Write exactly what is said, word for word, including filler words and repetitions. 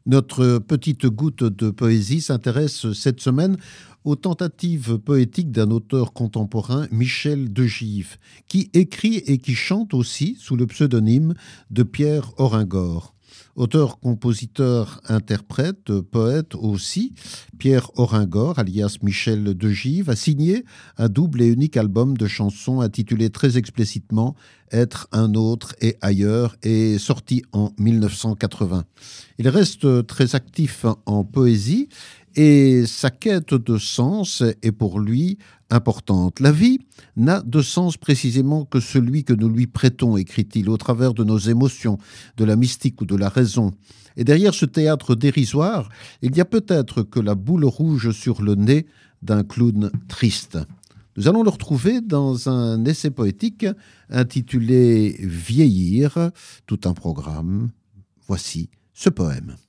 Notre petite goutte de poésie s'intéresse cette semaine aux tentatives poétiques d'un auteur contemporain, Michel de Gives, qui écrit et qui chante aussi sous le pseudonyme de Pierre Horingor. Auteur, compositeur, interprète, poète aussi, Pierre Horingor, alias Michel de Gives, a signé un double et unique album de chansons intitulé très explicitement « Être un autre et ailleurs » et sorti en mille neuf cent quatre-vingts. Il reste très actif en poésie et sa quête de sens est pour lui importante. La vie n'a de sens précisément que celui que nous lui prêtons, écrit-il, au travers de nos émotions, de la mystique ou de la raison. Et derrière ce théâtre dérisoire, il y a peut-être que la boule rouge sur le nez d'un clown triste. Nous allons le retrouver dans un essai poétique intitulé « Vieillir », tout un programme. Voici ce poème.